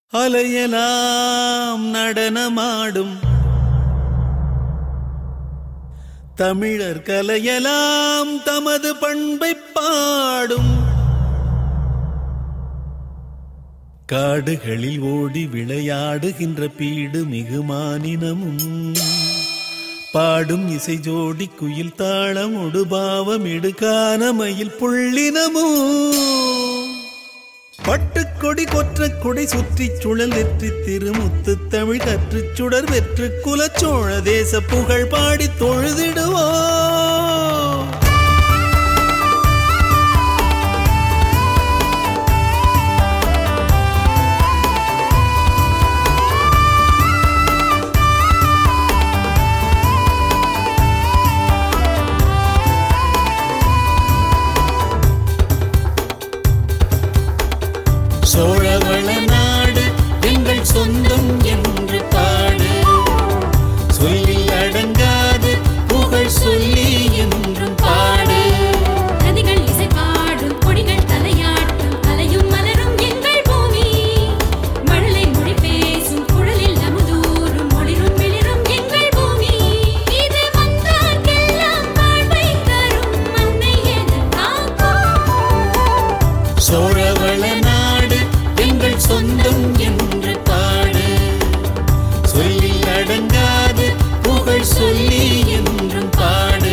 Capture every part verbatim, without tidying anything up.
அலையலாம் நடனமாடும் தமிழர் கலையலாம் தமது பண்பை பாடும் காடுகளில் ஓடி விளையாடுகின்ற பீடு மிகுமானினமும் பாடும் இசை ஜோடி குயில் தாளம் ஒடுபாவமிடு கானமயில் புள்ளினமும் பட்டுக்கொடி கொற்ற கொடை சுற்றி சுழல் வெற்றி திருமுத்து தமிழ் கற்று சுடர் வெற்று குலச்சோழ தேச புகழ் பாடி தொழுதிடுவோம். சோழவள நாடு எங்கள் சொந்தம் என்று பாடு சொல்லில் அடங்காது புகழ் சொல்லி என்றும் பாடு. நதிகள் இசை பாடும் கொடிகள் தலையாட்டும் கலையும் மலரும் எங்கள் பூமி மழலை மொழி பேசும் குழலில் அமுதூரும் ஒளிரும் வெளிரும் எங்கள் பூமி. இது வந்தார்க்கெல்லாம் வாழ்வை தரும் மண்ணை என காக்கும். சோழவள நாடு எங்கள் சொந்தம் என்று பாடு சொல்லில் அடங்காது புகழ் சொல்லி என்றும் பாடு.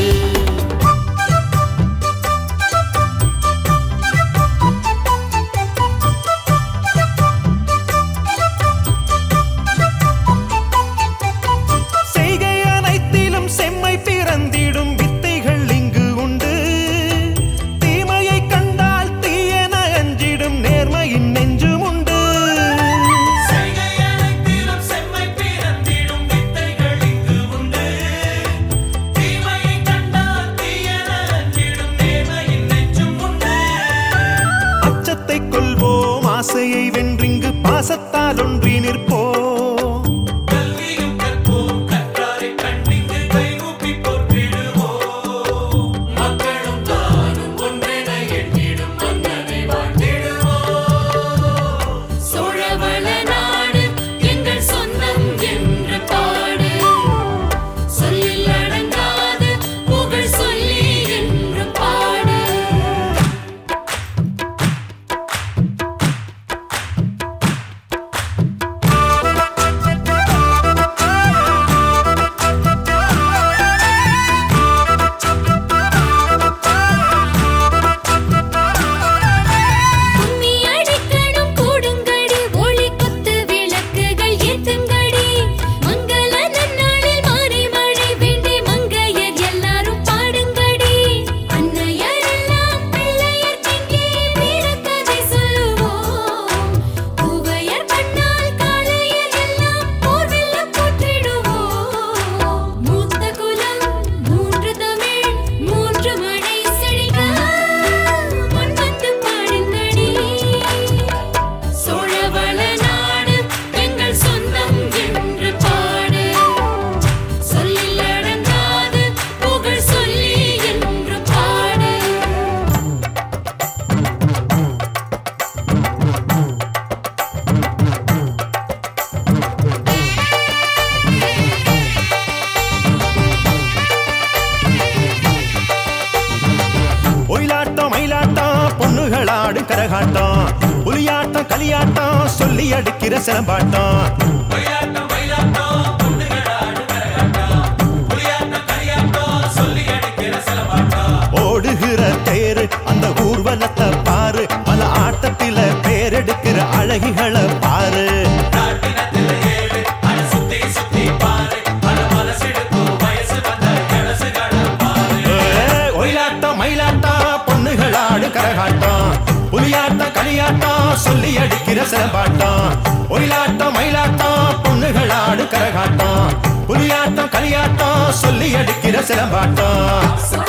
செய்கை அனைத்திலும் செம்மை பிறந்திடும் வித்தைகள் இங்கு உண்டு. தீமையை கண்டால் தீயென அஞ்சிடும் நேர்மையின் நெஞ்சும் உண்டு. செய்கை அனைத்திலும் செம்மை பிறந்திடும் வித்தைகள் இங்கு உண்டு. தீமையை கண்டால் தீயென அஞ்சிடும் நேர்மையின் நெஞ்சும் உண்டு. அச்சத்தை கொள்வோம் ஆசையை வென்றிங்கு பாசத்தால் ஒன்றி நிற்போம். கல்வியும் கற்போம் கற்றாரை கண்டிங்கு கைகூப்பி போற்றிடுவோம். மக்களும் தானும் ஒன்றென எண்ணிடும் மன்னனை வாழ்த்திடுவோம். சோழவள நாடு எங்கள் சொந்தம் என்று பாடு சொல்லில் அடங்காது புகழ் சொல்லி என்று பாடு. கும்மி அடிக்கணும் கூடுங்கடி ஒளி குத்து விளக்குகள் ஏத்துங்கடி மங்கள நன்னாளில் மாறி மழை வேண்டி மங்கையர் எல்லாரும் பாடுங்கடி. அன்னையர் எல்லாம் பிள்ளையர் திங்கே வீரக்கதை சொல்லுவோம். பூவையர் பண்ணால் காளையர் எல்லாம் போர்வெல்ல போற்றிடுவோம். மூத்த குலம் மூன்று தமிழ் மூன்று மழை செழிக்க முன்வந்து பாடுங்கடி. சோழவள நாடு எங்கள் சொந்தம் என்று பாடு சொல்லில் அடங்காது புகழ் சொல்லி என்று பாடு. ஒயிலாட்டம் மயிலாட்டம் பொண்ணுகளாடு கரகாட்டம் புலியாட்டம் கலியாட்டம் சொல்லி அடிக்கிற சிலம்பாட்டம். ஒயிலாட்டம் மயிலாட்டம் பொண்ணுகளாடும் கரகாட்டம் புலியாட்டம் கலியாட்டம் சொல்லி அடிக்கிற சிலம்பாட்டம். ஓடுகிற தேரு அந்த ஊர்வலத்தை பாரு பல ஆட்டத்தில பேரெடுக்கிற அழகிகளை பாரு. ராட்டினத்தில ஏறு அட சுத்தி சுத்தி பாரு அட மனசெடுக்கும் வயசு வந்த கலசுகளை பாரு. ஏய், ஒயிலாட்டம் மயிலாட்டம் பொண்ணுகளாடு கரகாட்டம் புலியாட்டம் கலியாட்டம் சொல்லி அடிக்கிற சிலம்பாட்டம். ஒயிலாட்டம் மயிலாட்டம் பொண்ணுகளாடு கரகாட்டம் புலியாட்டம் கலியாட்டம் சொல்லி அடிக்கிற சிலம்பாட்டம்.